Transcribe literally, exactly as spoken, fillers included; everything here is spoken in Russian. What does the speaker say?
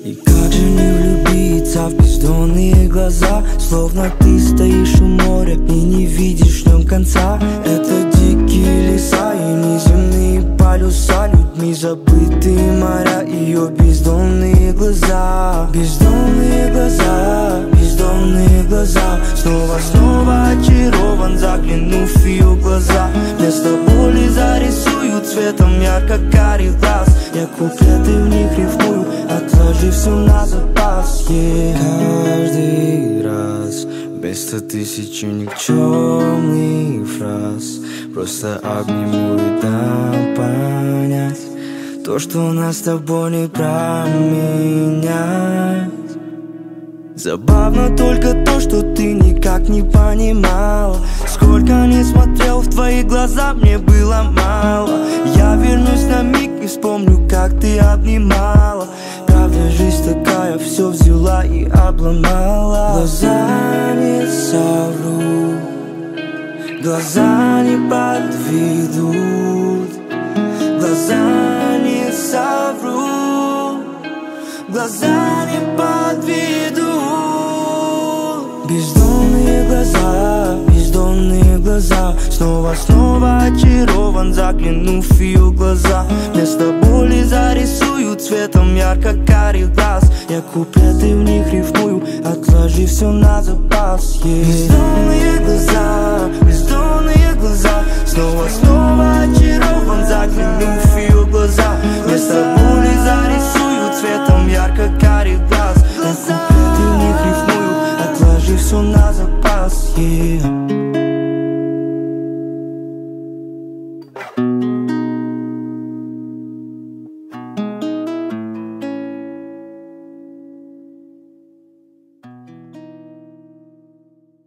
И как же не влюбиться в бездонные глаза, словно ты стоишь у моря и не видишь в нем конца. Это дикие леса и неземные полюса, людьми забытые моря, ее бездонные глаза. Бездонные глаза, бездонные глаза. Снова, снова очарован, заглянув в ее глаза. Вместо боли зарисую цветом ярко-карих глаз. Я куплеты в них рифмую, отложив все на запас, yeah. Каждый раз вместо тысячи никчемных фраз просто обниму и дам понять то, что нас с тобой не променять. Забавно только то, что ты никак не понимал. Сколько не смотрел в твои глаза, мне было мало. Я вернусь на миг и вспомню, как ты обнимала. Правда, жизнь такая, все взяла и обломала. Глаза не соврут, глаза не подведут. Глаза не соврут, глаза не подведут. Бездонные глаза, бездонные глаза. Снова, снова очарован, заглянув в ее глаза. Вместо боли зарисую цветом ярко-карих глаз. Я куплеты в них рифмую, отложив все на запас, yeah. Бездонные глаза, бездонные глаза. Снова, снова очарован, заглянув в ее глаза. Вместо боли зарисую цветом ярко-карих глаз. Я куплеты в них рифмую, отложив все на запас, yeah.